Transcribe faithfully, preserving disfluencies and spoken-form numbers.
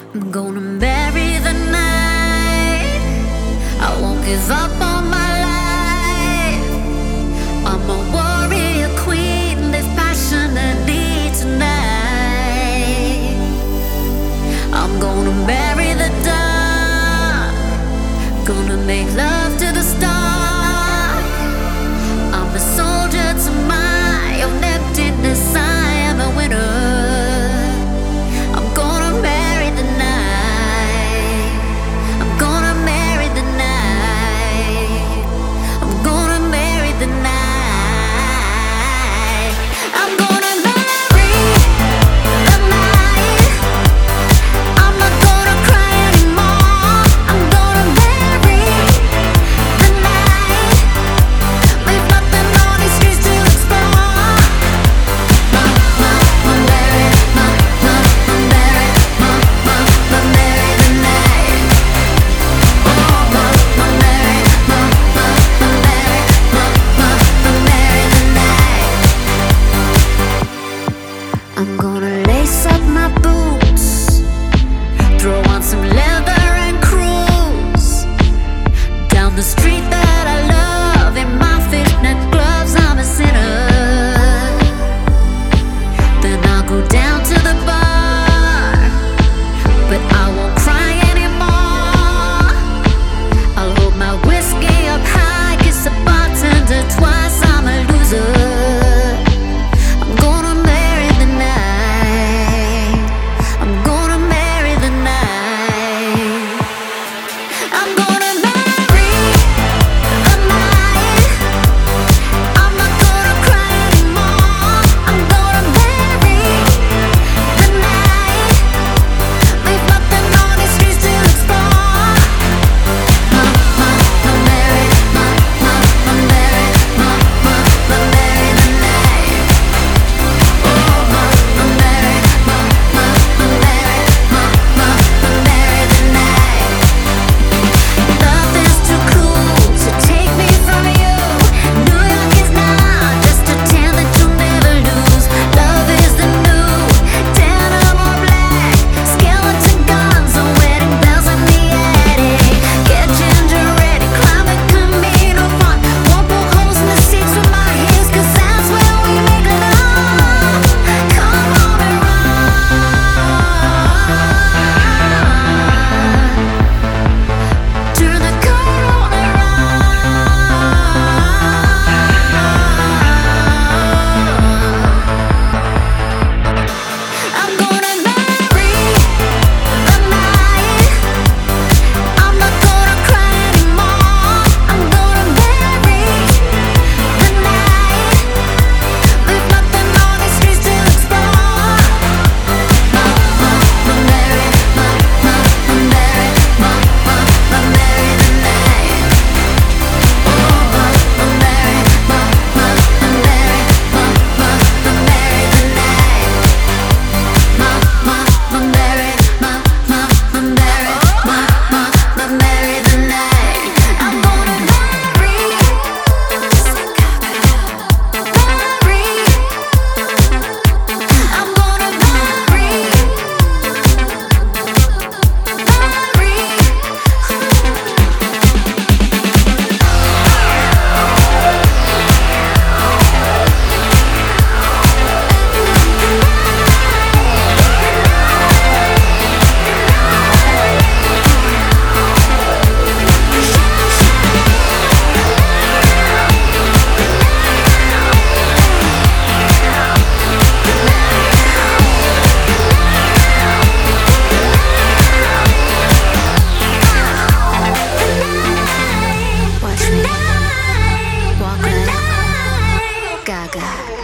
I'm gonna marry the night. I won't give up on my life. I'm a warrior queen, live passionately tonight. I'm gonna marry the dark, gonna make love to the stars. I'm a soldier to my own emptiness. I am a winner. I'm gonna lace up my boots, throw on some leather and cruise down the street that I love in my fishnet gloves. I'm a sinner. Then I'll go down to the bar, but I won't cry anymore. I'll hold my whiskey up high, kiss the bartender twice. I'm a loser. Gaga.